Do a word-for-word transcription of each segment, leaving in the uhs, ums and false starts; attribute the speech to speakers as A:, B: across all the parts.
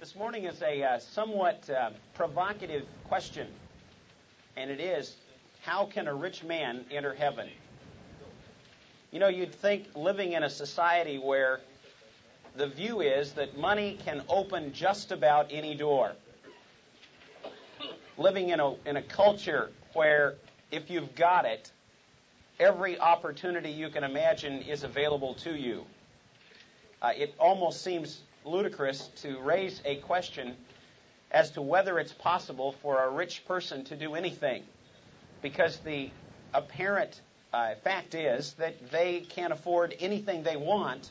A: This morning is a uh, somewhat uh, provocative question, and it is, how can a rich man enter heaven? You know, you'd think living in a society where the view is that money can open just about any door. Living in a, in a culture where if you've got it, every opportunity you can imagine is available to you. Uh, it almost seems ludicrous to raise a question as to whether it's possible for a rich person to do anything, because the apparent uh, fact is that they can afford anything they want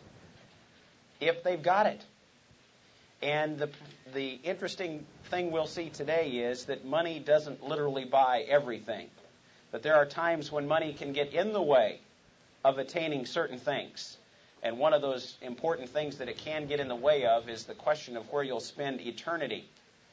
A: if they've got it. And the the interesting thing we'll see today is that money doesn't literally buy everything. But there are times when money can get in the way of attaining certain things. And one of those important things that it can get in the way of is the question of where you'll spend eternity.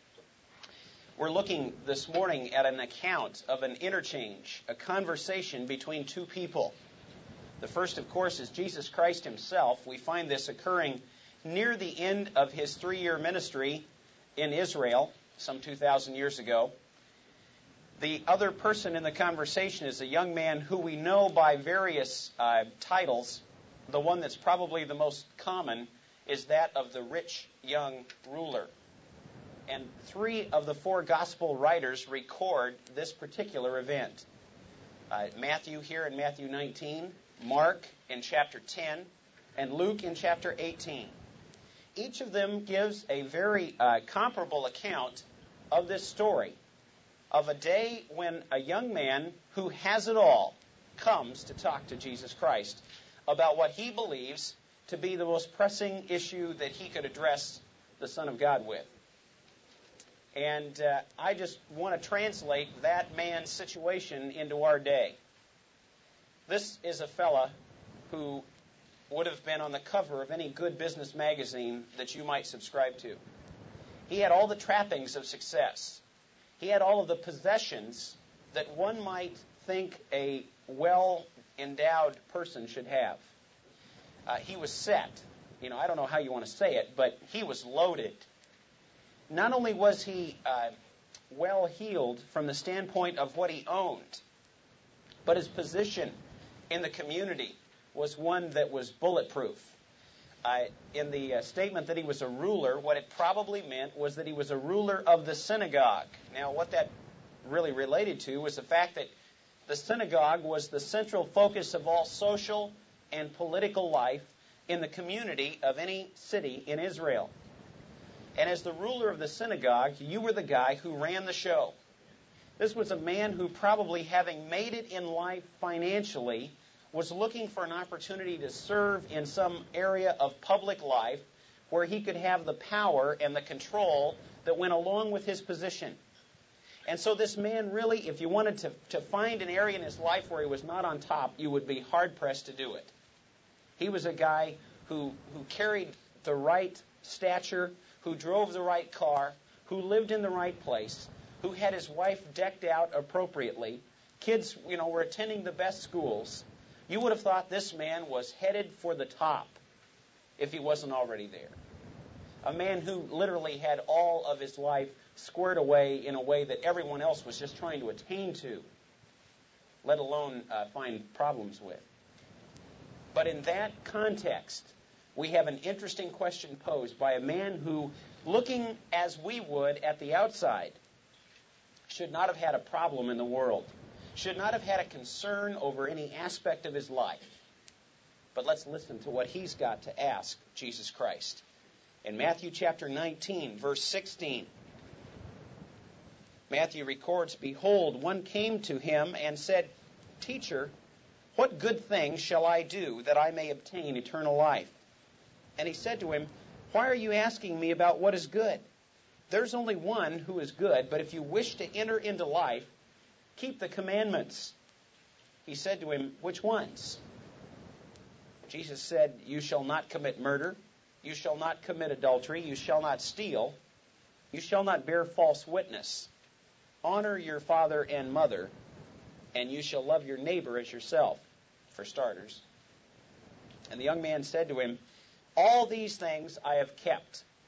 A: We're looking this morning at an account of an interchange, a conversation between two people. The first, of course, is Jesus Christ himself. We find this occurring near the end of his three-year ministry in Israel, some two thousand years ago. The other person in the conversation is a young man who we know by various uh, titles. The one that's probably the most common is that of the rich young ruler. And three of the four gospel writers record this particular event. Uh, Matthew here in Matthew nineteen, Mark in chapter ten, and Luke in chapter eighteen. Each of them gives a very uh, comparable account of this story, of a day when a young man who has it all comes to talk to Jesus Christ about what he believes to be the most pressing issue that he could address the Son of God with. And uh, I just want to translate that man's situation into our day. This is a fella who would have been on the cover of any good business magazine that you might subscribe to. He had all the trappings of success. He had all of the possessions that one might think a well-endowed person should have. Uh, he was set. You know, I don't know how you want to say it, but he was loaded. Not only was he uh, well-heeled from the standpoint of what he owned, but his position in the community was one that was bulletproof. Uh, in the uh, statement that he was a ruler, what it probably meant was that he was a ruler of the synagogue. Now, what that really related to was the fact that the synagogue was the central focus of all social and political life in the community of any city in Israel. And as the ruler of the synagogue, you were the guy who ran the show. This was a man who, probably having made it in life financially, was looking for an opportunity to serve in some area of public life where he could have the power and the control that went along with his position. And so this man really, if you wanted to, to find an area in his life where he was not on top, you would be hard-pressed to do it. He was a guy who, who carried the right stature, who drove the right car, who lived in the right place, who had his wife decked out appropriately. Kids, you know, were attending the best schools. You would have thought this man was headed for the top if he wasn't already there. A man who literally had all of his life squared away in a way that everyone else was just trying to attain to, let alone uh, find problems with. But in that context, we have an interesting question posed by a man who, looking as we would at the outside, should not have had a problem in the world, should not have had a concern over any aspect of his life. But let's listen to what he's got to ask Jesus Christ. In Matthew chapter nineteen, verse sixteen, Matthew records, "Behold, one came to him and said, 'Teacher, what good thing shall I do that I may obtain eternal life?' And he said to him, 'Why are you asking me about what is good? There's only one who is good, but if you wish to enter into life, keep the commandments.' He said to him, 'Which ones?' Jesus said, 'You shall not commit murder. You shall not commit adultery. You shall not steal. You shall not bear false witness. Honor your father and mother, and you shall love your neighbor as yourself,' for starters. And the young man said to him, 'All these things I have kept.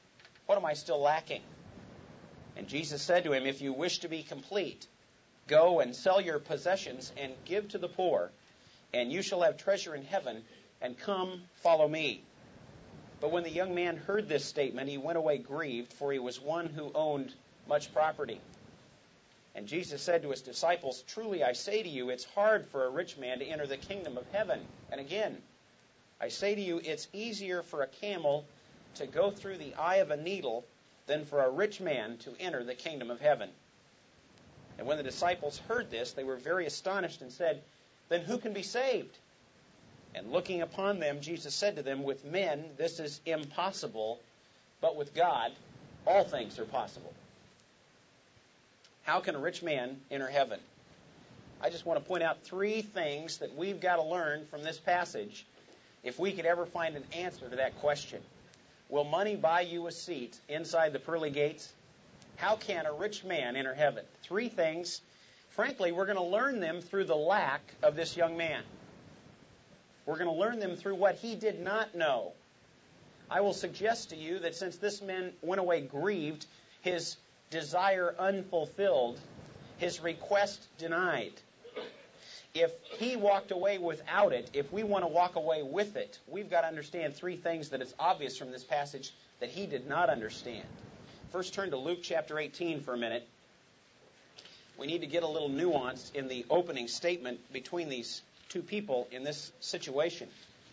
A: What am I still lacking? And Jesus said to him, if you wish to be complete, go and sell your possessions and give to the poor, and you shall have treasure in heaven, and come, follow me. But when the young man heard this statement, he went away grieved, for he was one who owned much property. And Jesus said to his disciples, truly I say to you, it's hard for a rich man to enter the kingdom of heaven. And again, I say to you, it's easier for a camel to go through the eye of a needle than for a rich man to enter the kingdom of heaven. And when the disciples heard this, they were very astonished and said, then who can be saved? And looking upon them, Jesus said to them, with men this is impossible, but with God all things are possible. How can a rich man enter heaven? I just want to point out three things that we've got to learn from this passage if we could ever find an answer to that question. Will money buy you a seat inside the pearly gates? How can a rich man enter heaven? Three things. Frankly, we're going to learn them through the lack of this young man. We're going to learn them through what he did not know. I will suggest to you that since this man went away grieved, his desire unfulfilled, his request denied. If he walked away without it, if we want to walk away with it, we've got to understand three things that it's obvious from this passage that he did not understand. First, turn to Luke chapter eighteen for a minute. We need to get a little nuance in the opening statement between these two people in this situation.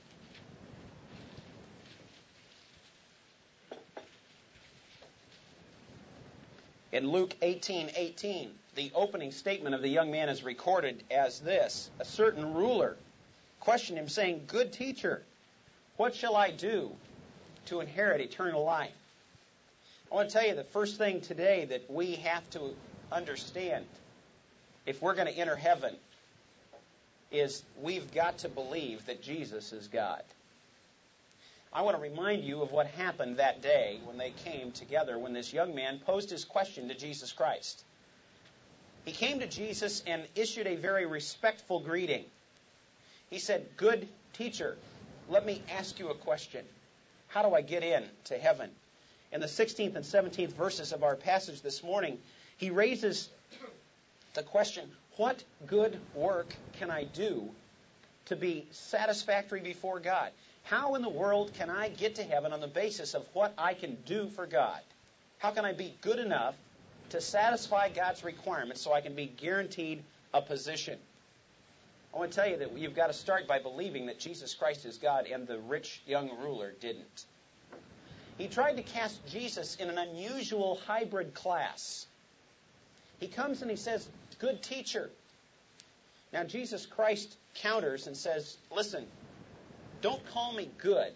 A: In Luke eighteen eighteen, the opening statement of the young man is recorded as this. A certain ruler questioned him, saying, good teacher, what shall I do to inherit eternal life? I want to tell you the first thing today that we have to understand if we're going to enter heaven is we've got to believe that Jesus is God. I want to remind you of what happened that day when they came together, when this young man posed his question to Jesus Christ. He came to Jesus and issued a very respectful greeting. He said, good teacher, let me ask you a question. How do I get in to heaven? In the sixteenth and seventeenth verses of our passage this morning, he raises the question, what good work can I do to be satisfactory before God? How in the world can I get to heaven on the basis of what I can do for God? How can I be good enough to satisfy God's requirements so I can be guaranteed a position? I want to tell you that you've got to start by believing that Jesus Christ is God, and the rich young ruler didn't. He tried to cast Jesus in an unusual hybrid class. He comes and he says, good teacher. Now Jesus Christ counters and says, listen, don't call me good.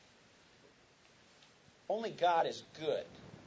A: Only God is good.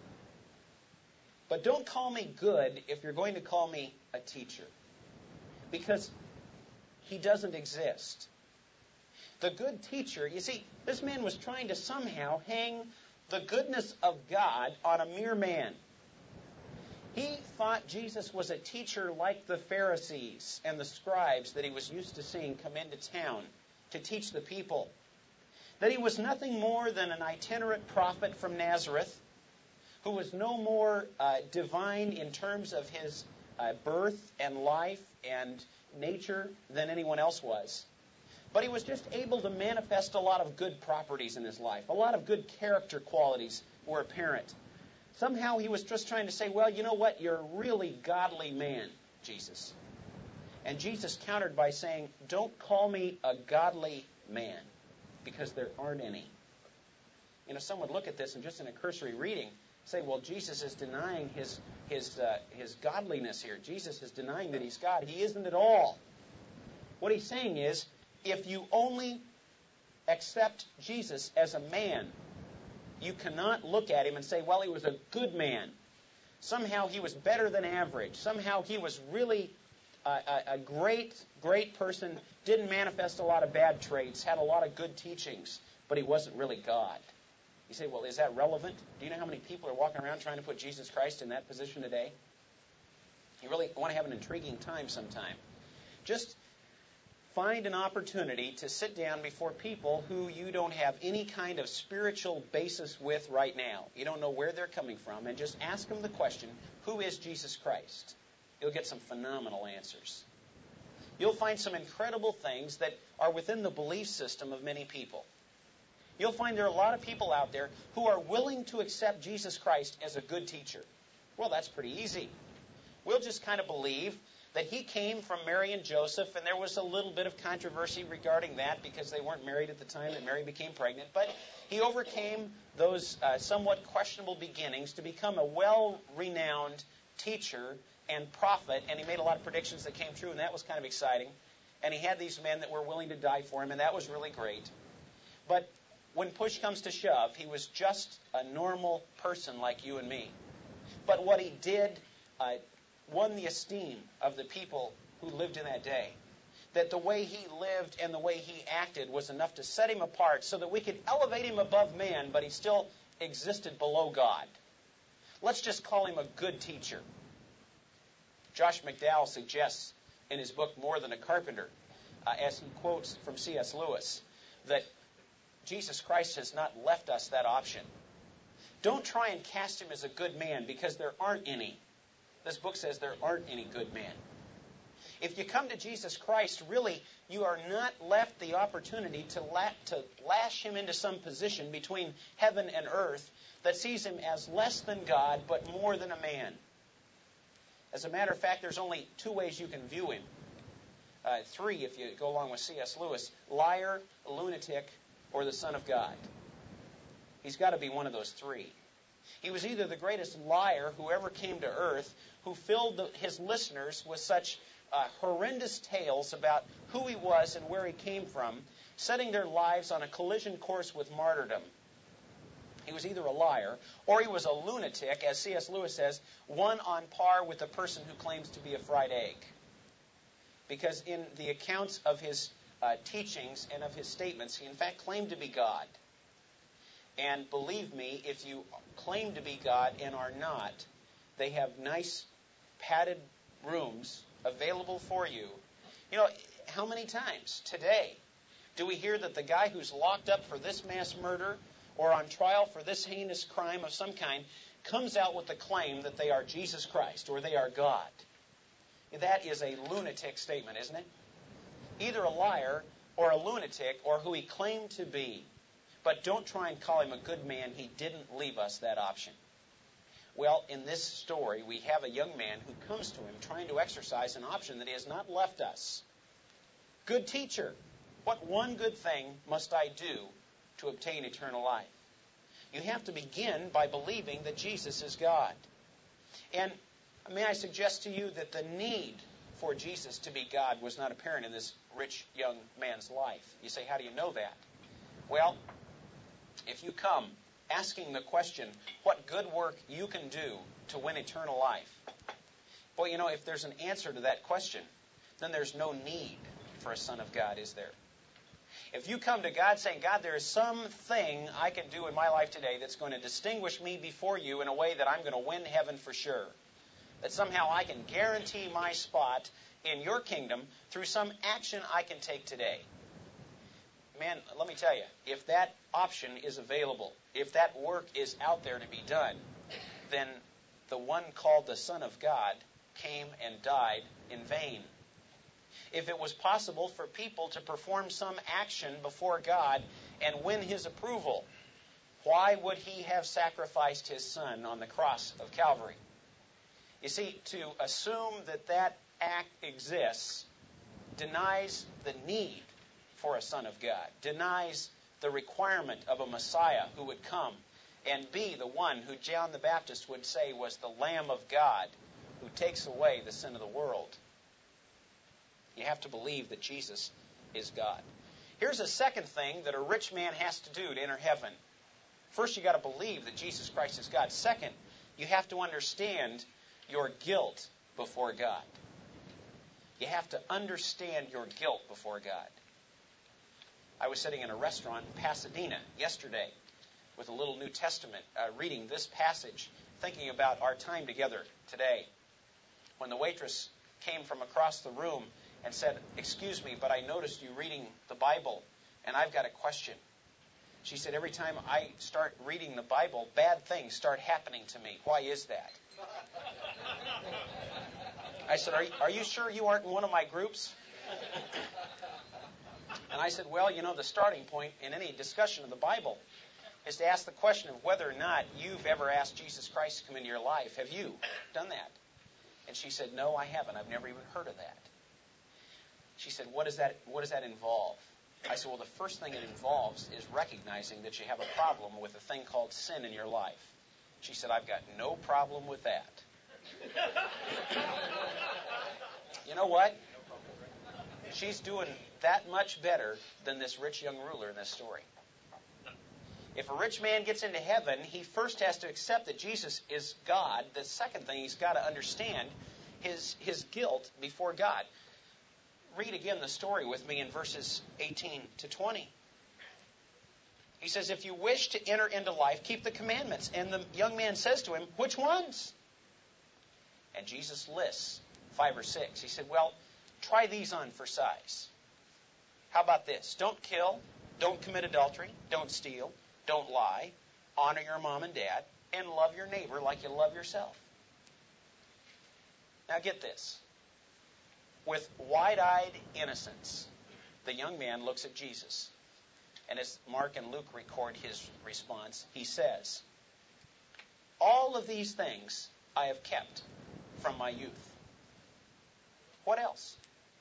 A: But don't call me good if you're going to call me a teacher. Because he doesn't exist. The good teacher, you see, this man was trying to somehow hang the goodness of God on a mere man. He thought Jesus was a teacher like the Pharisees and the scribes that he was used to seeing come into town to teach the people. That he was nothing more than an itinerant prophet from Nazareth who was no more uh, divine in terms of his uh, birth and life and nature than anyone else was. But he was just able to manifest a lot of good properties in his life. A lot of good character qualities were apparent. Somehow he was just trying to say, well, you know what? You're a really godly man, Jesus. And Jesus countered by saying, don't call me a godly man, because there aren't any. You know, some would look at this and just in a cursory reading say, well, Jesus is denying his his uh, his godliness here. Jesus is denying that he's God. He isn't at all. What he's saying is, if you only accept Jesus as a man, you cannot look at him and say, well, he was a good man. Somehow he was better than average. Somehow he was really a, a, a great, great person, didn't manifest a lot of bad traits, had a lot of good teachings, but he wasn't really God. You say, well, is that relevant? Do you know how many people are walking around trying to put Jesus Christ in that position today? You really want to have an intriguing time sometime. Just find an opportunity to sit down before people who you don't have any kind of spiritual basis with right now. You don't know where they're coming from, and just ask them the question, who is Jesus Christ? You'll get some phenomenal answers. You'll find some incredible things that are within the belief system of many people. You'll find there are a lot of people out there who are willing to accept Jesus Christ as a good teacher. Well, that's pretty easy. We'll just kind of believe that he came from Mary and Joseph, and there was a little bit of controversy regarding that because they weren't married at the time that Mary became pregnant. But he overcame those uh, somewhat questionable beginnings to become a well-renowned teacher and prophet, and he made a lot of predictions that came true, and that was kind of exciting. And he had these men that were willing to die for him, and that was really great. But when push comes to shove, he was just a normal person like you and me. But what he did uh, won the esteem of the people who lived in that day. That the way he lived and the way he acted was enough to set him apart so that we could elevate him above man, but he still existed below God. Let's just call him a good teacher. Josh McDowell suggests in his book, More Than a Carpenter, uh, as he quotes from C S Lewis, that Jesus Christ has not left us that option. Don't try and cast him as a good man, because there aren't any. This book says there aren't any good men. If you come to Jesus Christ, really, you are not left the opportunity to, la- to lash him into some position between heaven and earth that sees him as less than God, but more than a man. As a matter of fact, there's only two ways you can view him. Uh, three, if you go along with C S Lewis: liar, lunatic, or the Son of God. He's got to be one of those three. He was either the greatest liar who ever came to earth, who filled the, his listeners with such uh, horrendous tales about who he was and where he came from, setting their lives on a collision course with martyrdom. He was either a liar, or he was a lunatic, as C S Lewis says, one on par with the person who claims to be a fried egg. Because in the accounts of his uh, teachings and of his statements, he in fact claimed to be God. And believe me, if you claim to be God and are not, they have nice padded rooms available for you. You know, how many times today do we hear that the guy who's locked up for this mass murder or on trial for this heinous crime of some kind comes out with the claim that they are Jesus Christ or they are God? That is a lunatic statement, isn't it? Either a liar or a lunatic or who he claimed to be. But don't try and call him a good man. He didn't leave us that option. Well, in this story, we have a young man who comes to him trying to exercise an option that he has not left us. Good teacher, what one good thing must I do to obtain eternal life? You have to begin by believing that Jesus is God. And may I suggest to you that the need for Jesus to be God was not apparent in this rich young man's life. You say, how do you know that? Well, if you come asking the question, what good work you can do to win eternal life? Boy, you know, if there's an answer to that question, then there's no need for a son of God, is there? If you come to God saying, God, there is something I can do in my life today that's going to distinguish me before you in a way that I'm going to win heaven for sure, that somehow I can guarantee my spot in your kingdom through some action I can take today. Man, let me tell you, if that option is available, if that work is out there to be done, then the one called the Son of God came and died in vain. If it was possible for people to perform some action before God and win his approval, why would he have sacrificed his son on the cross of Calvary? You see, to assume that that act exists denies the need for a son of God, denies the requirement of a Messiah who would come and be the one who John the Baptist would say was the Lamb of God who takes away the sin of the world. You have to believe that Jesus is God. Here's a second thing that a rich man has to do to enter heaven. First, you got to believe that Jesus Christ is God. Second, you have to understand your guilt before God. You have to understand your guilt before God. I was sitting in a restaurant in Pasadena yesterday with a little New Testament, uh, reading this passage, thinking about our time together today. When the waitress came from across the room and said, "Excuse me, but I noticed you reading the Bible, and I've got a question." She said, "Every time I start reading the Bible, bad things start happening to me. Why is that?" I said, are you, are you sure you aren't in one of my groups? And I said, "Well, you know, the starting point in any discussion of the Bible is to ask the question of whether or not you've ever asked Jesus Christ to come into your life. Have you done that?" And she said, "No, I haven't. I've never even heard of that." She said, what does that, what does that involve? I said, "Well, the first thing it involves is recognizing that you have a problem with a thing called sin in your life." She said, "I've got no problem with that." You know what? She's doing that much better than this rich young ruler in this story. If a rich man gets into heaven, he first has to accept that Jesus is God. The second thing, he's got to understand his, his guilt before God. Read again the story with me in verses eighteen to twenty. He says, "If you wish to enter into life, keep the commandments." And the young man says to him, "Which ones?" And Jesus lists five or six. He said, "Well, try these on for size. How about this? Don't kill, don't commit adultery, don't steal, don't lie, honor your mom and dad, and love your neighbor like you love yourself." Now get this. With wide-eyed innocence, the young man looks at Jesus. And as Mark and Luke record his response, he says, "All of these things I have kept from my youth." What else?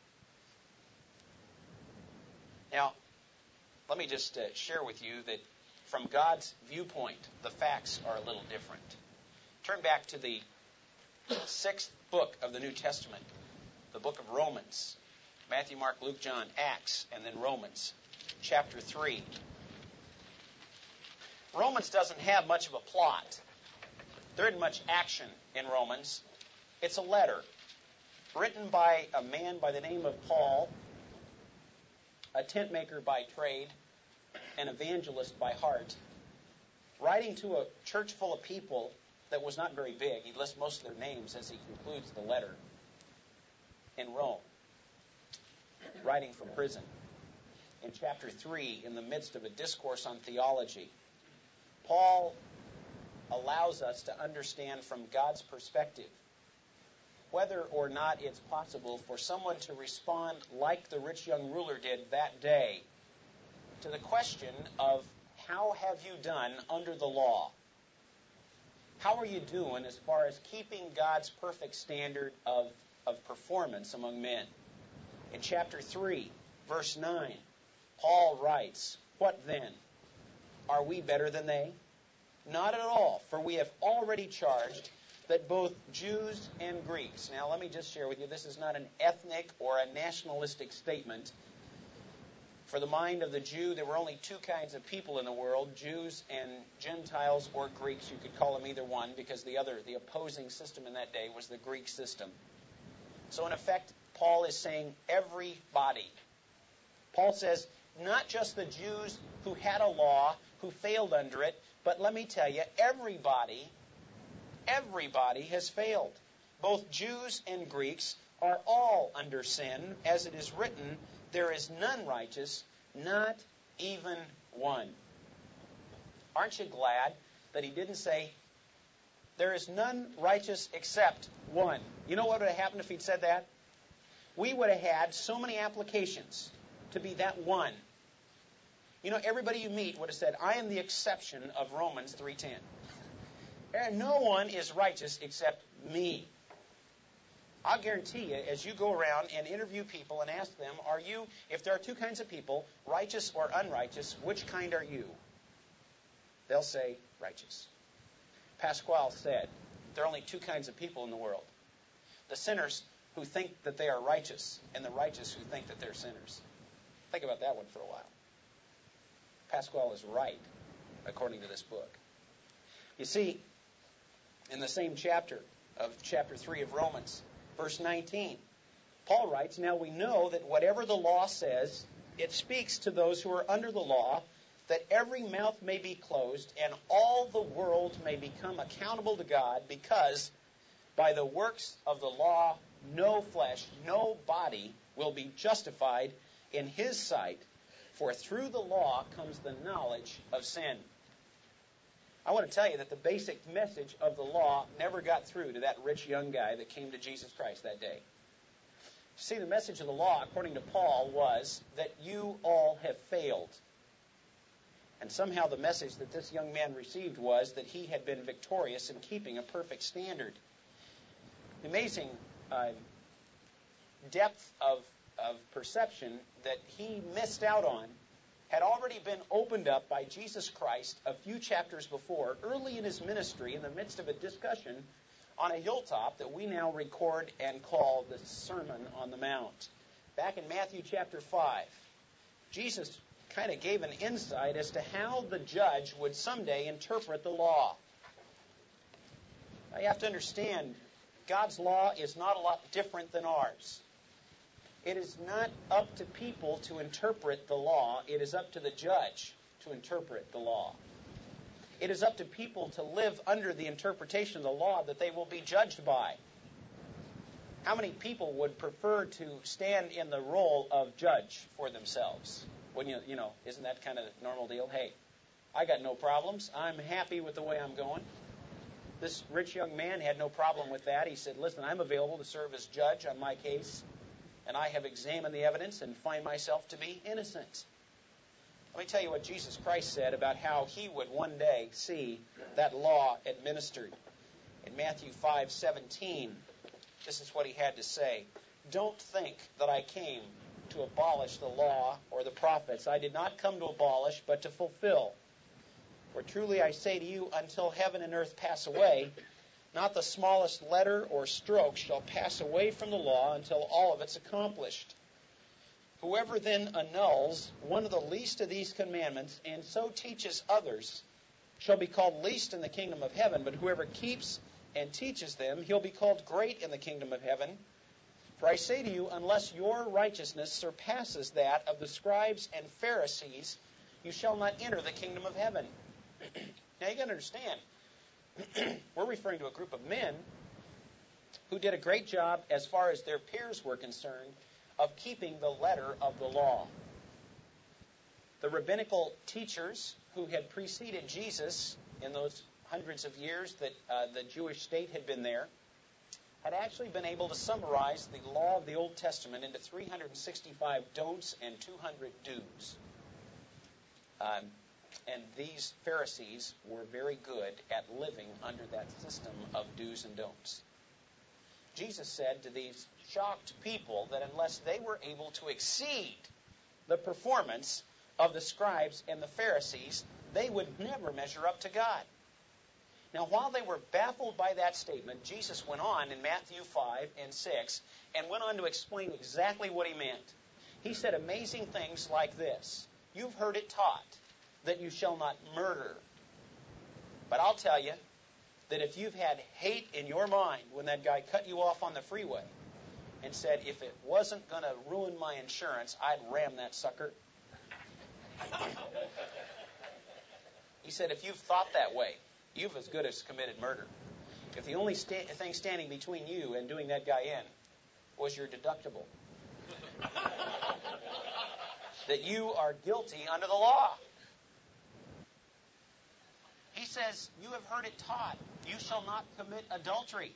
A: Now, let me just uh, share with you that from God's viewpoint, the facts are a little different. Turn back to the sixth book of the New Testament, the book of Romans. Matthew, Mark, Luke, John, Acts, and then Romans, chapter three. Romans doesn't have much of a plot. There isn't much action in Romans. It's a letter written by a man by the name of Paul, a tent maker by trade, an evangelist by heart, writing to a church full of people that was not very big. He lists most of their names as he concludes the letter in Rome, writing from prison. In chapter three, in the midst of a discourse on theology, Paul allows us to understand from God's perspective whether or not it's possible for someone to respond like the rich young ruler did that day to the question of how have you done under the law? How are you doing as far as keeping God's perfect standard of, of performance among men? In chapter three, verse nine, Paul writes, "What then? Are we better than they? Not at all, for we have already charged that both Jews and Greeks." Now, let me just share with you, this is not an ethnic or a nationalistic statement. For the mind of the Jew, there were only two kinds of people in the world, Jews and Gentiles or Greeks. You could call them either one, because the other, the opposing system in that day was the Greek system. So in effect, Paul is saying everybody. Paul says not just the Jews who had a law, who failed under it, but let me tell you, everybody, everybody has failed. Both Jews and Greeks are all under sin. As it is written, there is none righteous, not even one. Aren't you glad that he didn't say, there is none righteous except one? You know what would have happened if he'd said that? We would have had so many applications to be that one. You know, everybody you meet would have said, I am the exception of Romans three ten. No one is righteous except me. I'll guarantee you, as you go around and interview people and ask them, are you, if there are two kinds of people, righteous or unrighteous, which kind are you? They'll say, righteous. Pasquale said, there are only two kinds of people in the world. The sinners who think that they are righteous, and the righteous who think that they're sinners. Think about that one for a while. Pasquale is right, according to this book. You see, in the same chapter of chapter three of Romans, verse nineteen, Paul writes, now we know that whatever the law says, it speaks to those who are under the law, that every mouth may be closed and all the world may become accountable to God, because by the works of the law, no flesh, no body will be justified in his sight, for through the law comes the knowledge of sin. I want to tell you that the basic message of the law never got through to that rich young guy that came to Jesus Christ that day. See, the message of the law, according to Paul, was that you all have failed. And somehow the message that this young man received was that he had been victorious in keeping a perfect standard. The amazing uh, depth of, of perception that he missed out on had already been opened up by Jesus Christ a few chapters before, early in his ministry, in the midst of a discussion on a hilltop that we now record and call the Sermon on the Mount. Back in Matthew chapter five, Jesus kind of gave an insight as to how the judge would someday interpret the law. Now, you have to understand, God's law is not a lot different than ours. It is not up to people to interpret the law. It is up to the judge to interpret the law. It is up to people to live under the interpretation of the law that they will be judged by. How many people would prefer to stand in the role of judge for themselves? When you, you know, isn't that kind of the normal deal? Hey, I got no problems. I'm happy with the way I'm going. This rich young man had no problem with that. He said, listen, I'm available to serve as judge on my case, and I have examined the evidence and find myself to be innocent. Let me tell you what Jesus Christ said about how he would one day see that law administered. In Matthew five seventeen, this is what he had to say. Don't think that I came to abolish the law or the prophets. I did not come to abolish, but to fulfill. For truly I say to you, until heaven and earth pass away, not the smallest letter or stroke shall pass away from the law until all of it's accomplished. Whoever then annuls one of the least of these commandments and so teaches others shall be called least in the kingdom of heaven, but whoever keeps and teaches them, he'll be called great in the kingdom of heaven. For I say to you, unless your righteousness surpasses that of the scribes and Pharisees, you shall not enter the kingdom of heaven. Now you got to understand, we're referring to a group of men who did a great job as far as their peers were concerned of keeping the letter of the law. The rabbinical teachers who had preceded Jesus in those hundreds of years that uh, the Jewish state had been there had actually been able to summarize the law of the Old Testament into three hundred sixty-five don'ts and two hundred do's. Um, and these Pharisees were very good at living under that system of do's and don'ts. Jesus said to these shocked people that unless they were able to exceed the performance of the scribes and the Pharisees, they would never measure up to God. Now, while they were baffled by that statement, Jesus went on in Matthew five and six and went on to explain exactly what he meant. He said amazing things like this. You've heard it taught that you shall not murder. But I'll tell you that if you've had hate in your mind when that guy cut you off on the freeway and said, if it wasn't going to ruin my insurance, I'd ram that sucker. He said, if you've thought that way, you've as good as committed murder. If the only sta- thing standing between you and doing that guy in was your deductible, that you are guilty under the law. He says, you have heard it taught, you shall not commit adultery.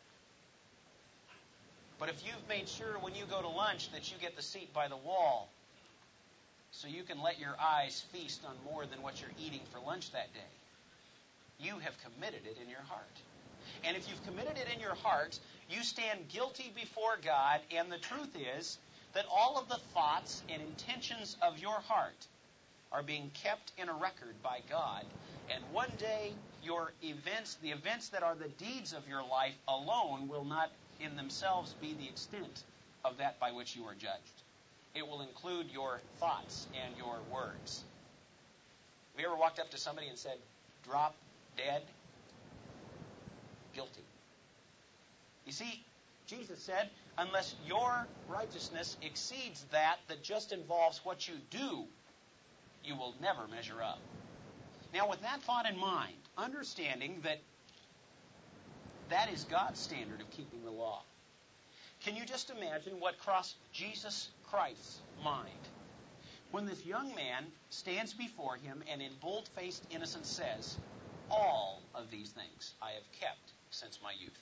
A: But if you've made sure when you go to lunch that you get the seat by the wall so you can let your eyes feast on more than what you're eating for lunch that day, you have committed it in your heart. And if you've committed it in your heart, you stand guilty before God, and the truth is that all of the thoughts and intentions of your heart are being kept in a record by God. And one day, your events, the events that are the deeds of your life alone will not in themselves be the extent of that by which you are judged. It will include your thoughts and your words. Have you ever walked up to somebody and said, drop dead? Guilty. You see, Jesus said, unless your righteousness exceeds that that just involves what you do, you will never measure up. Now, with that thought in mind, understanding that that is God's standard of keeping the law, Can you just imagine what crossed Jesus Christ's mind when this young man stands before him and in bold-faced innocence says, all of these things I have kept since my youth.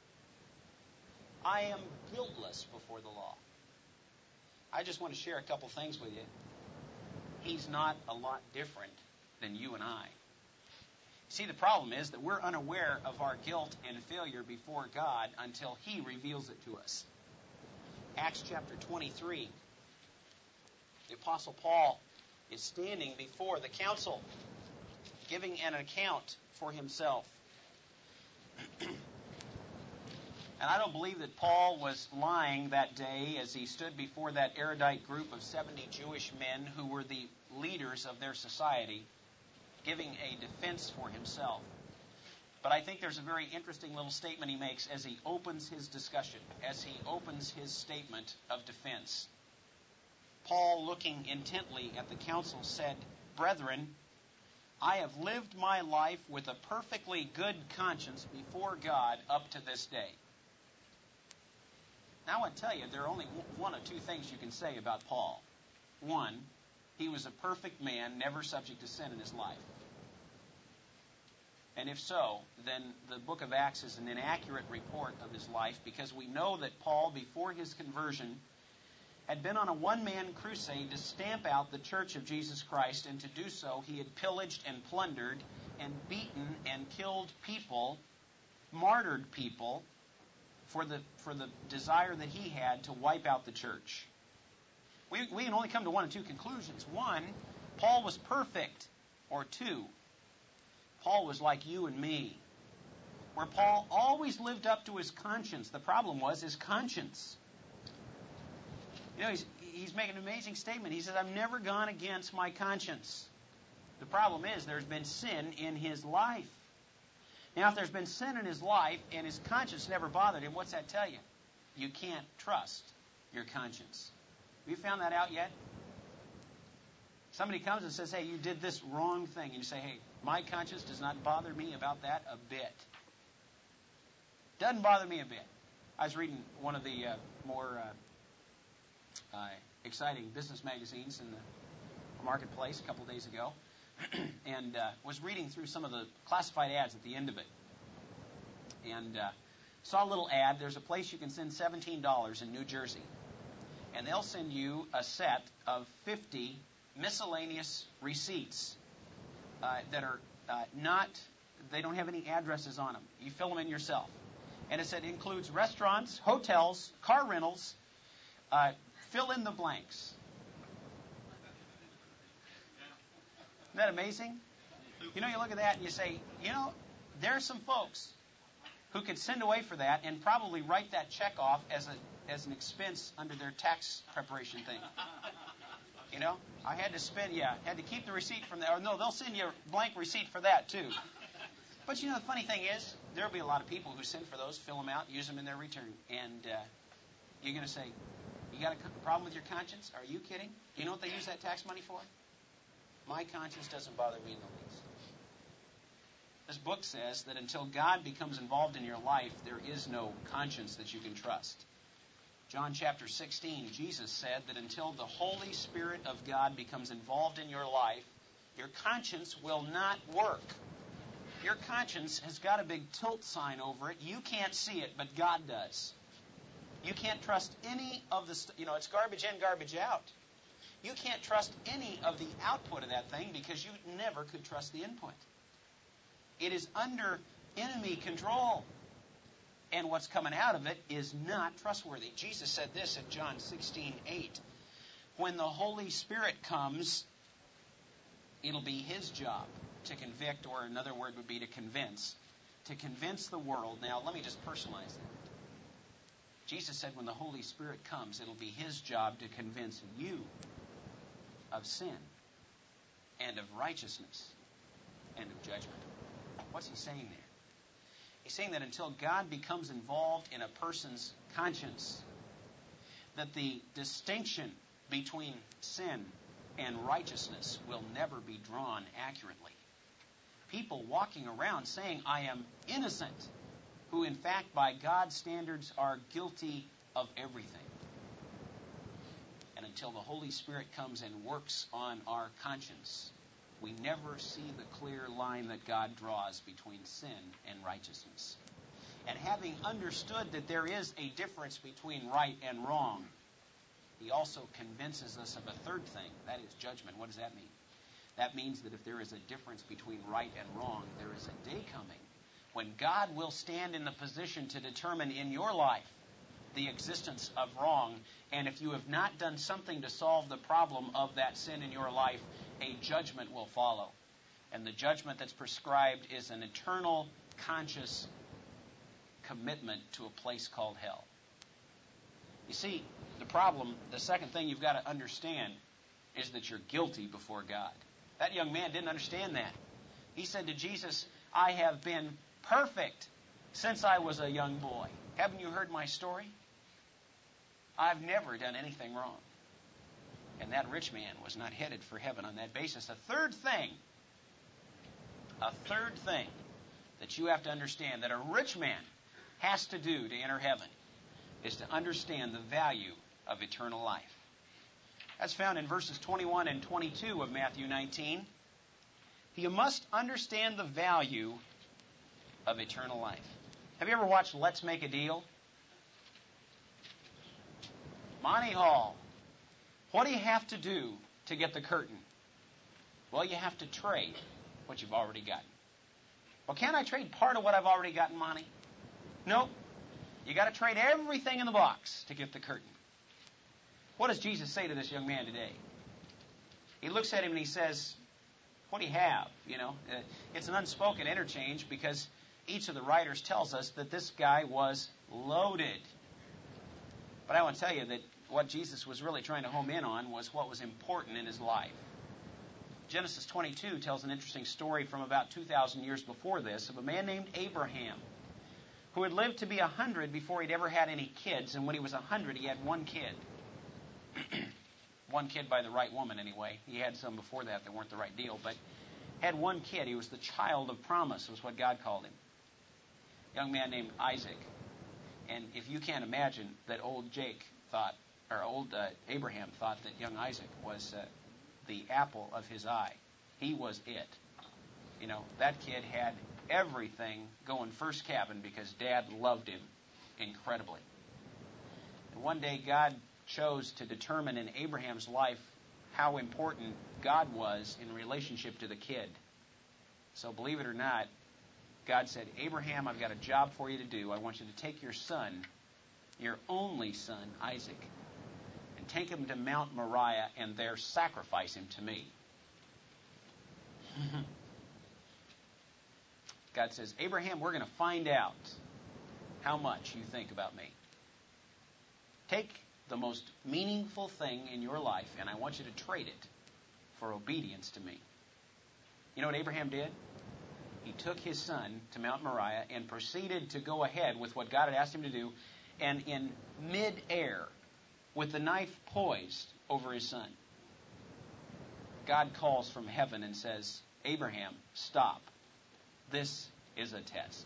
A: I am guiltless before the law. I just want to share a couple things with you. He's not a lot different than you and I. See, the problem is that we're unaware of our guilt and failure before God until He reveals it to us. Acts chapter twenty-three. The Apostle Paul is standing before the council, giving an account for himself. And I don't believe that Paul was lying that day as he stood before that erudite group of seventy Jewish men who were the leaders of their society, giving a defense for himself. But I think there's a very interesting little statement he makes as he opens his discussion, as he opens his statement of defense. Paul, looking intently at the council, said, "Brethren, I have lived my life with a perfectly good conscience before God up to this day." Now I want to tell you, there are only one of two things you can say about Paul. One, he was a perfect man, never subject to sin in his life. And if so, then the book of Acts is an inaccurate report of his life, because we know that Paul, before his conversion, had been on a one-man crusade to stamp out the Church of Jesus Christ, and to do so he had pillaged and plundered and beaten and killed people, martyred people, for the for the desire that he had to wipe out the church. We, we can only come to one of two conclusions. One, Paul was perfect. Or two, Paul was like you and me, where Paul always lived up to his conscience. The problem was his conscience. You know, he's, he's making an amazing statement. He says, I've never gone against my conscience. The problem is there's been sin in his life. Now, if there's been sin in his life and his conscience never bothered him, what's that tell you? You can't trust your conscience. Have you found that out yet? Somebody comes and says, hey, you did this wrong thing. And you say, hey, my conscience does not bother me about that a bit. Doesn't bother me a bit. I was reading one of the uh, more uh, uh, exciting business magazines in the marketplace a couple of days ago. and uh, was reading through some of the classified ads at the end of it. And uh, saw a little ad. There's a place you can send seventeen dollars in New Jersey. And they'll send you a set of fifty miscellaneous receipts uh, that are uh, not, they don't have any addresses on them. You fill them in yourself. And it said it includes restaurants, hotels, car rentals, uh, fill in the blanks. Isn't that amazing? You know, you look at that and you say, you know, there are some folks who could send away for that and probably write that check off as a as an expense under their tax preparation thing. You know, I had to spend, yeah, had to keep the receipt from that. Or no, they'll send you a blank receipt for that too. But you know, the funny thing is, there'll be a lot of people who send for those, fill them out, use them in their return. And uh, you're going to say, you got a problem with your conscience? Are you kidding? Do you know what they use that tax money for? My conscience doesn't bother me in the least. This book says that until God becomes involved in your life, there is no conscience that you can trust. John chapter sixteen, Jesus said that until the Holy Spirit of God becomes involved in your life, your conscience will not work. Your conscience has got a big tilt sign over it. You can't see it, but God does. You can't trust any of the, st- you know, it's garbage in, garbage out. You can't trust any of the output of that thing because you never could trust the input. It is under enemy control. And what's coming out of it is not trustworthy. Jesus said this in John sixteen eight. When the Holy Spirit comes, it'll be His job to convict, or another word would be to convince. To convince the world. Now, let me just personalize that. Jesus said when the Holy Spirit comes, it'll be His job to convince you of sin and of righteousness and of judgment. What's He saying there? He's saying that until God becomes involved in a person's conscience, that the distinction between sin and righteousness will never be drawn accurately. People walking around saying, I am innocent, who in fact by God's standards are guilty of everything. And until the Holy Spirit comes and works on our conscience, we never see the clear line that God draws between sin and righteousness. And having understood that there is a difference between right and wrong, he also convinces us of a third thing, that is judgment. What does that mean? That means that if there is a difference between right and wrong, there is a day coming when God will stand in the position to determine in your life the existence of wrong, and if you have not done something to solve the problem of that sin in your life, a judgment will follow. And the judgment that's prescribed is an eternal, conscious commitment to a place called hell. You see, the problem, the second thing you've got to understand is that you're guilty before God. That young man didn't understand that. He said to Jesus, I have been perfect since I was a young boy. Haven't you heard my story? I've never done anything wrong. And that rich man was not headed for heaven on that basis. A third thing, a third thing that you have to understand that a rich man has to do to enter heaven is to understand the value of eternal life. That's found in verses twenty-one and twenty-two of Matthew nineteen. You must understand the value of eternal life. Have you ever watched Let's Make a Deal? Monty Hall. What do you have to do to get the curtain? Well, you have to trade what you've already gotten. Well, can't I trade part of what I've already gotten, Monty? Nope. You got to trade everything in the box to get the curtain. What does Jesus say to this young man today? He looks at him and he says, what do you have? You know, uh, it's an unspoken interchange because each of the writers tells us that this guy was loaded. But I want to tell you that what Jesus was really trying to home in on was what was important in his life. Genesis twenty-two tells an interesting story from about two thousand years before this of a man named Abraham who had lived to be one hundred before he'd ever had any kids, and when he was one hundred he had one kid. One kid by the right woman anyway. He had some before that that weren't the right deal, but had one kid. He was the child of promise was what God called him. A young man named Isaac. And if you can't imagine that old Jake thought, or old uh, Abraham thought that young Isaac was uh, the apple of his eye. He was it. You know, that kid had everything going first cabin because Dad loved him incredibly. And one day God chose to determine in Abraham's life how important God was in relationship to the kid. So believe it or not, God said, Abraham, I've got a job for you to do. I want you to take your son, your only son, Isaac, and take him to Mount Moriah and there sacrifice him to me. God says, Abraham, we're going to find out how much you think about me. Take the most meaningful thing in your life, and I want you to trade it for obedience to me. You know what Abraham did? He took his son to Mount Moriah and proceeded to go ahead with what God had asked him to do, and in mid-air, with the knife poised over his son, God calls from heaven and says, Abraham, stop. This is a test.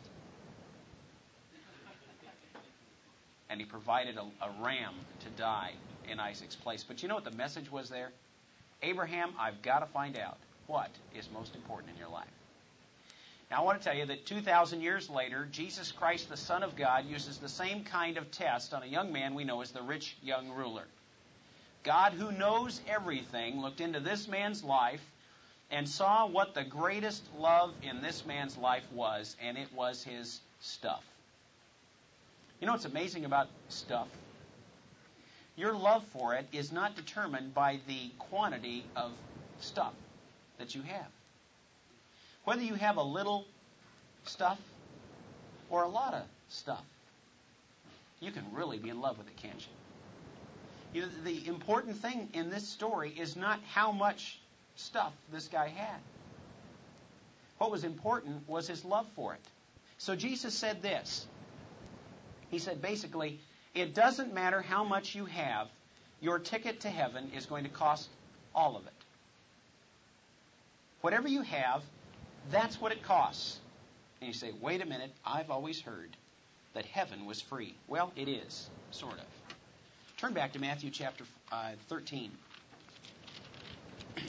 A: And he provided a, a ram to die in Isaac's place. But you know what the message was there? Abraham, I've got to find out what is most important in your life. Now I want to tell you that two thousand years later, Jesus Christ, the Son of God, uses the same kind of test on a young man we know as the rich young ruler. God, who knows everything, looked into this man's life and saw what the greatest love in this man's life was, and it was his stuff. You know what's amazing about stuff? Your love for it is not determined by the quantity of stuff that you have. Whether you have a little stuff or a lot of stuff, you can really be in love with it, can't you? You know, the important thing in this story is not how much stuff this guy had. What was important was his love for it. So Jesus said this. He said basically, it doesn't matter how much you have, your ticket to heaven is going to cost all of it. Whatever you have, that's what it costs. And you say, wait a minute, I've always heard that heaven was free. Well, it is, sort of. Turn back to Matthew chapter uh, thirteen. If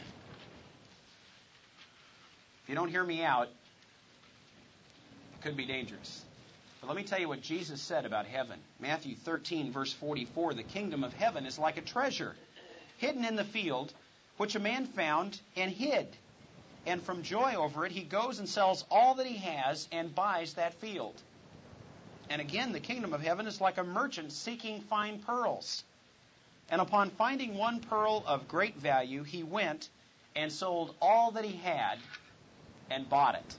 A: you don't hear me out, it could be dangerous. But let me tell you what Jesus said about heaven. Matthew thirteen, verse forty-four, the kingdom of heaven is like a treasure hidden in the field, which a man found and hid. And from joy over it, he goes and sells all that he has and buys that field. And again, the kingdom of heaven is like a merchant seeking fine pearls. And upon finding one pearl of great value, he went and sold all that he had and bought it.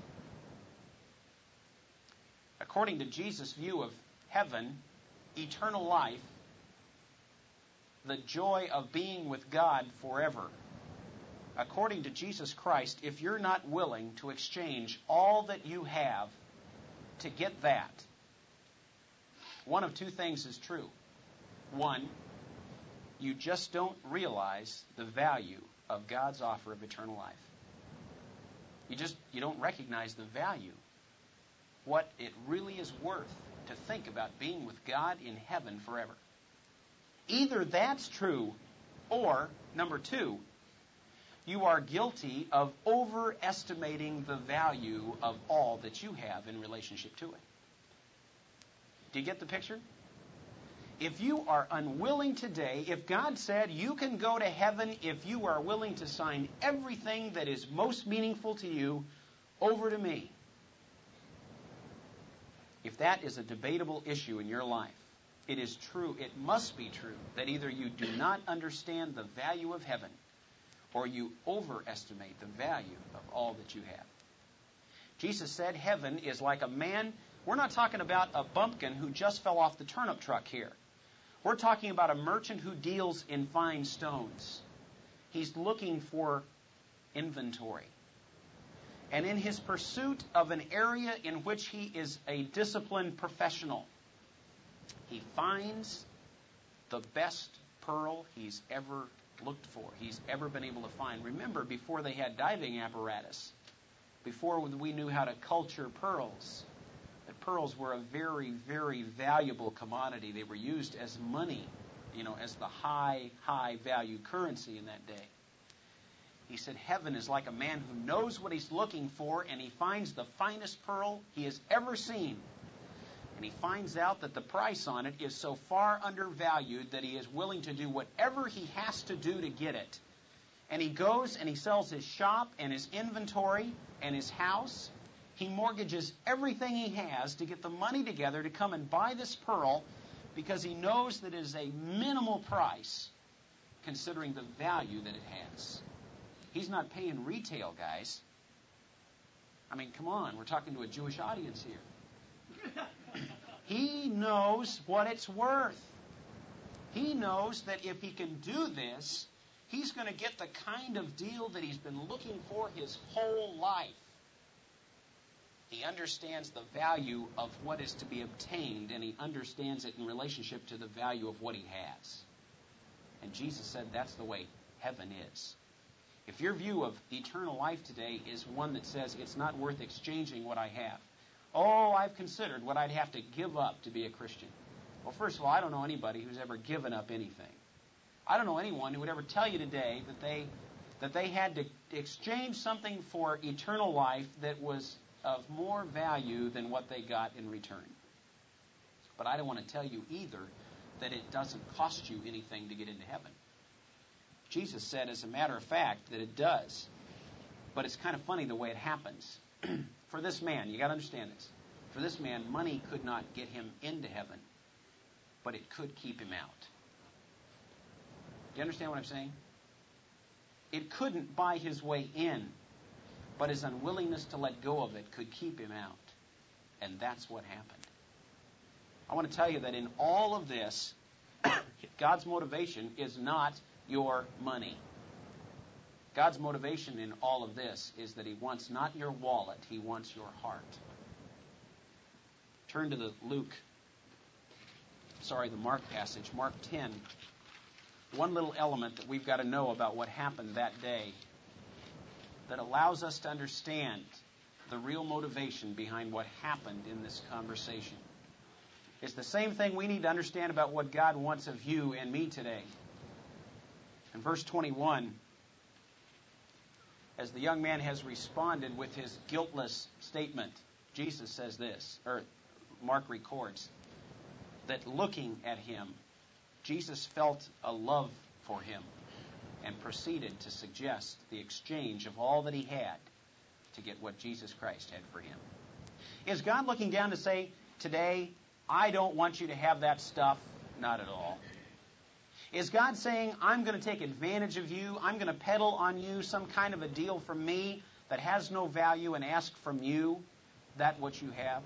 A: According to Jesus' view of heaven, eternal life, the joy of being with God forever, according to Jesus Christ, if you're not willing to exchange all that you have to get that, one of two things is true. One, you just don't realize the value of God's offer of eternal life. You just you don't recognize the value, what it really is worth to think about being with God in heaven forever. Either that's true, or, number two, you are guilty of overestimating the value of all that you have in relationship to it. Do you get the picture? If you are unwilling today, if God said you can go to heaven if you are willing to sign everything that is most meaningful to you over to me, if that is a debatable issue in your life, it is true, it must be true, that either you do not understand the value of heaven or you overestimate the value of all that you have. Jesus said heaven is like a man. We're not talking about a bumpkin who just fell off the turnip truck here. We're talking about a merchant who deals in fine stones. He's looking for inventory. And in his pursuit of an area in which he is a disciplined professional, he finds the best pearl he's ever looked for, he's ever been able to find. Remember, before they had diving apparatus, before we knew how to culture pearls, that pearls were a very, very valuable commodity. They were used as money, you know, as the high, high value currency in that day. He said heaven is like a man who knows what he's looking for, and he finds the finest pearl he has ever seen. And he finds out that the price on it is so far undervalued that he is willing to do whatever he has to do to get it. And he goes and he sells his shop and his inventory and his house. He mortgages everything he has to get the money together to come and buy this pearl, because he knows that it is a minimal price considering the value that it has. He's not paying retail, guys. I mean, come on, we're talking to a Jewish audience here. He knows what it's worth. He knows that if he can do this, he's going to get the kind of deal that he's been looking for his whole life. He understands the value of what is to be obtained, and he understands it in relationship to the value of what he has. And Jesus said that's the way heaven is. If your view of eternal life today is one that says it's not worth exchanging what I have, oh, I've considered what I'd have to give up to be a Christian. Well, first of all, I don't know anybody who's ever given up anything. I don't know anyone who would ever tell you today that they that they had to exchange something for eternal life that was of more value than what they got in return. But I don't want to tell you either that it doesn't cost you anything to get into heaven. Jesus said, as a matter of fact, that it does. But it's kind of funny the way it happens. For this man, you got to understand this. For this man, money could not get him into heaven, but it could keep him out. Do you understand what I'm saying? It couldn't buy his way in, but his unwillingness to let go of it could keep him out. And that's what happened. I want to tell you that in all of this, God's motivation is not your money. God's motivation in all of this is that he wants not your wallet, he wants your heart. Turn to the Luke, sorry, the Mark passage, Mark ten. One little element that we've got to know about what happened that day that allows us to understand the real motivation behind what happened in this conversation. It's the same thing we need to understand about what God wants of you and me today. In verse twenty-one, as the young man has responded with his guiltless statement, Jesus says this, or Mark records, that looking at him, Jesus felt a love for him and proceeded to suggest the exchange of all that he had to get what Jesus Christ had for him. Is God looking down to say, today, I don't want you to have that stuff? Not at all. Is God saying, I'm going to take advantage of you, I'm going to peddle on you some kind of a deal from me that has no value and ask from you that what you have?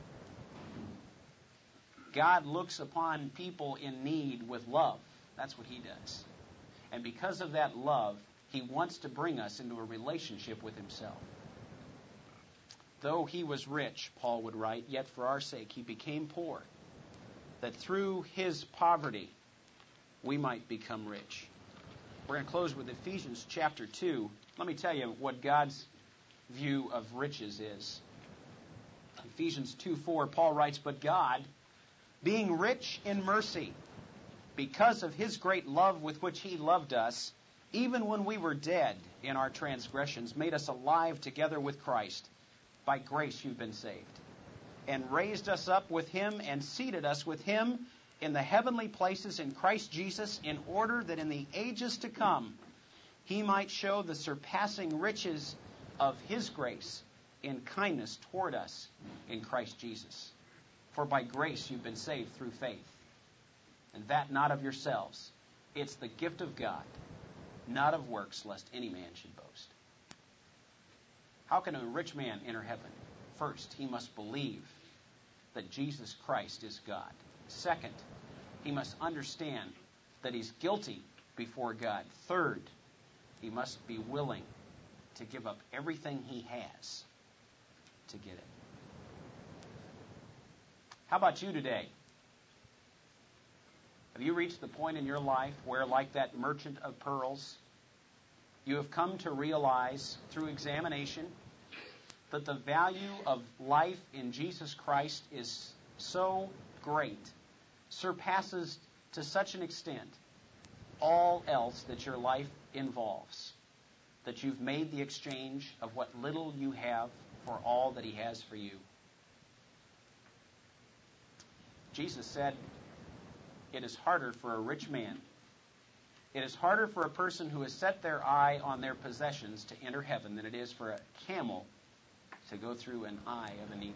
A: God looks upon people in need with love. That's what he does. And because of that love, he wants to bring us into a relationship with himself. Though he was rich, Paul would write, yet for our sake he became poor, that through his poverty we might become rich. We're going to close with Ephesians chapter two. Let me tell you what God's view of riches is. Ephesians two four, Paul writes, but God, being rich in mercy, because of his great love with which he loved us, even when we were dead in our transgressions, made us alive together with Christ. By grace you've been saved. And raised us up with him and seated us with him in the heavenly places in Christ Jesus, in order that in the ages to come he might show the surpassing riches of his grace in kindness toward us in Christ Jesus. For by grace you've been saved through faith. And that not of yourselves. It's the gift of God, not of works, lest any man should boast. How can a rich man enter heaven? First, he must believe that Jesus Christ is God. Second, he must understand that he's guilty before God. Third, he must be willing to give up everything he has to get it. How about you today? Have you reached the point in your life where, like that merchant of pearls, you have come to realize through examination that the value of life in Jesus Christ is so great, surpasses to such an extent all else that your life involves, that you've made the exchange of what little you have for all that he has for you? Jesus said, it is harder for a rich man, it is harder for a person who has set their eye on their possessions to enter heaven than it is for a camel to go through an eye of a needle.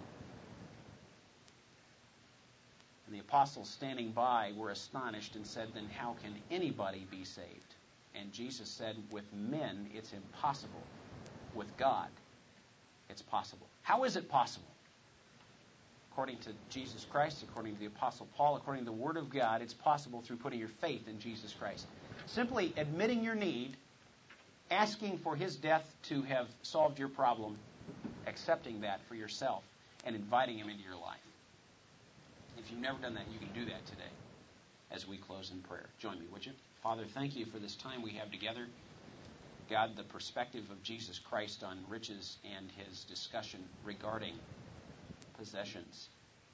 A: And the apostles standing by were astonished and said, then how can anybody be saved? And Jesus said, with men it's impossible. With God, it's possible. How is it possible? According to Jesus Christ, according to the Apostle Paul, according to the Word of God, it's possible through putting your faith in Jesus Christ. Simply admitting your need, asking for his death to have solved your problem, accepting that for yourself, and inviting him into your life. If you've never done that, you can do that today as we close in prayer. Join me, would you? Father, thank you for this time we have together. God, the perspective of Jesus Christ on riches and his discussion regarding possessions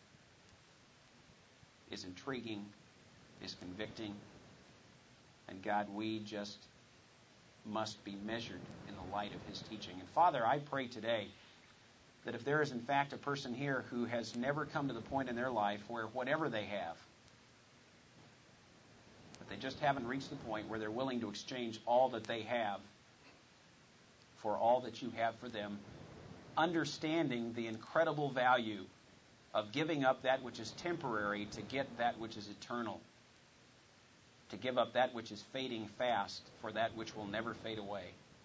A: is intriguing, is convicting, and God, we just must be measured in the light of his teaching. And Father, I pray today that if there is in fact a person here who has never come to the point in their life where whatever they have, but they just haven't reached the point where they're willing to exchange all that they have for all that you have for them, understanding the incredible value of giving up that which is temporary to get that which is eternal, to give up that which is fading fast for that which will never fade away.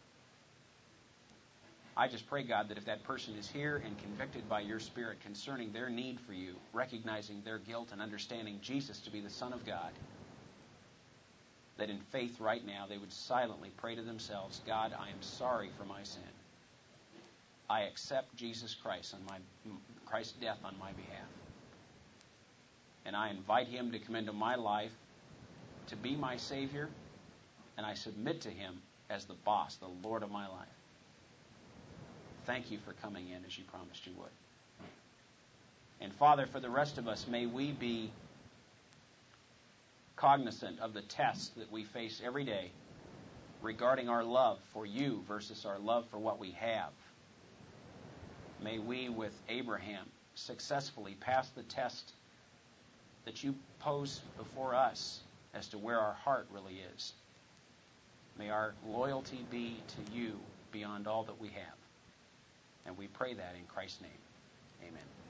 A: I just pray, God, that if that person is here and convicted by your Spirit concerning their need for you, recognizing their guilt and understanding Jesus to be the Son of God, that in faith right now they would silently pray to themselves, God, I am sorry for my sin. I accept Jesus Christ on my Christ's death on my behalf. And I invite him to come into my life to be my Savior, and I submit to him as the boss, the Lord of my life. Thank you for coming in as you promised you would. And Father, for the rest of us, may we be cognizant of the test that we face every day regarding our love for you versus our love for what we have. May we, with Abraham, successfully pass the test that you pose before us as to where our heart really is. May our loyalty be to you beyond all that we have. And we pray that in Christ's name. Amen.